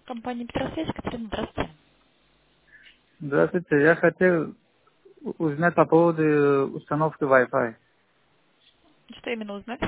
Компания Петросвязь, Катерина, здравствуйте. Здравствуйте, я хотел узнать по поводу установки Wi-Fi. Что именно узнать?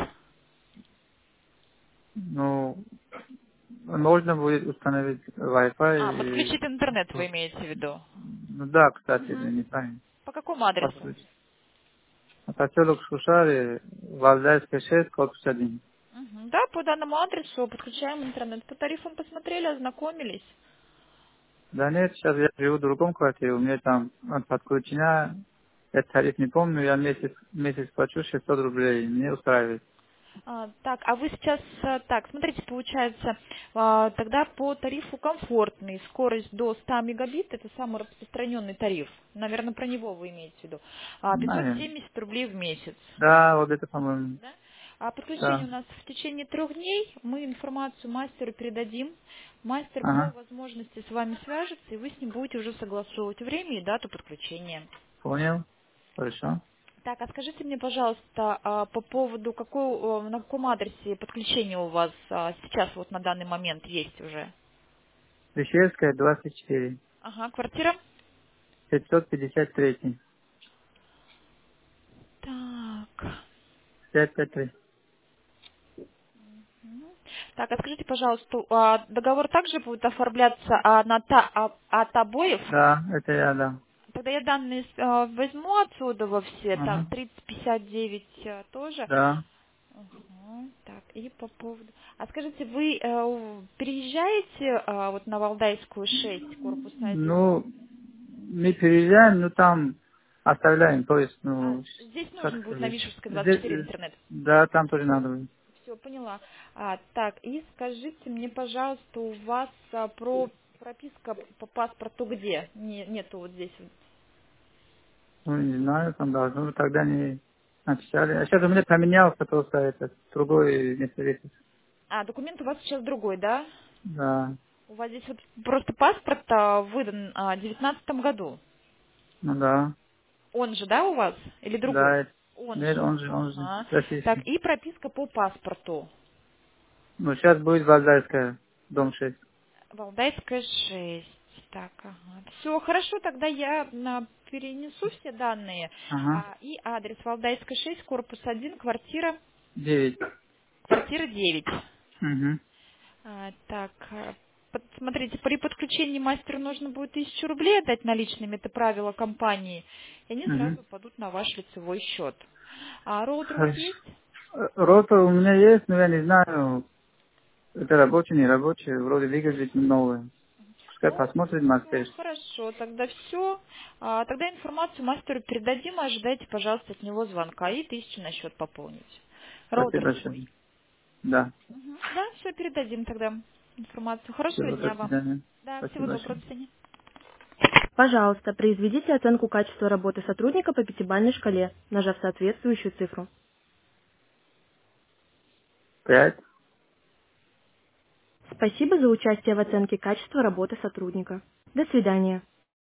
Ну, можно будет установить Wi-Fi и... Подключить интернет вы имеете в виду? Ну да, кстати, Мгм. неправильно. По какому адресу? Подключить. Поселок Шушари, Валдайская 6, корпус 1. Мгм. Да, по данному адресу подключаем интернет. По тарифам посмотрели, ознакомились. Да нет, сейчас я живу в другом квартире, у меня там подключена, я тариф не помню, я месяц плачу 600 рублей, мне устраивает. Так, а вы сейчас, так, смотрите, получается, тогда по тарифу комфортный, скорость до 100 мегабит, это самый распространенный тариф. Наверное, про него вы имеете в виду. Наверное. 570 рублей в месяц. Да, вот это, по-моему, Да? Подключение да. у нас в течение 3 дней. Мы информацию мастеру передадим. Мастер по Ага, возможности с вами свяжется, и вы с ним будете уже согласовывать время и дату подключения. понял. Хорошо. Так, а скажите мне, пожалуйста, по поводу, на каком адресе подключение у вас сейчас вот на данный момент есть уже? Пещерская, 24, Ага, квартира? 553, Так. 553. Мгм. Так, а скажите, пожалуйста, договор также будет оформляться от обоев? Да, это я, да. Тогда я данные возьму отсюда во все. Так, Ага, 3059 тоже. да. Ага, так, и по поводу... А скажите, вы переезжаете вот на Валдайскую 6, корпус 1? Ну, мы переезжаем, ну там оставляем, то есть, ну, Здесь как нужен будет на сказать, Вишевской здесь, 24 интернет. да, там тоже надо будет. Все, поняла. Так, и скажите мне, пожалуйста, у вас прописка по паспорту где? Нету вот здесь. Ну, не знаю, там должно быть, тогда не написали. А сейчас у меня поменялся просто этот, другой место жительства. Документ у вас сейчас другой, да? Да, У вас здесь вот просто паспорт выдан в 19 году. ну да, Он же, да, у вас? Или другой? да, Он нет, же. он же, Ага. Так, российский. и прописка по паспорту. Ну, сейчас будет Валдайская, дом 6. Валдайская 6. Так, ага. Все, хорошо, тогда я перенесу все данные. Ага, И адрес Валдайская 6, корпус 1, девять. квартира 9. Угу. Так, смотрите, при подключении мастеру нужно будет 1000 рублей отдать наличными, это правило компании, и они Угу. сразу падут на ваш лицевой счет. А роутер у вас Хорошо. есть? Рота у меня есть, но я не знаю, это рабочий, не рабочий, вроде выглядит новый. Пускай Ну, посмотрит все, мастер. хорошо, тогда все. Тогда информацию мастеру передадим, и ожидайте, пожалуйста, от него звонка и 1000 на счет пополнить. Спасибо Роутер свой. большое. Да. Да, все, передадим тогда информацию. Хорошего Все, до дня вам. свидания. Да, всего Спасибо доброго, большое. до свидания. Пожалуйста, произведите оценку качества работы сотрудника по пятибалльной шкале, нажав соответствующую цифру. 5. Спасибо за участие в оценке качества работы сотрудника. До свидания.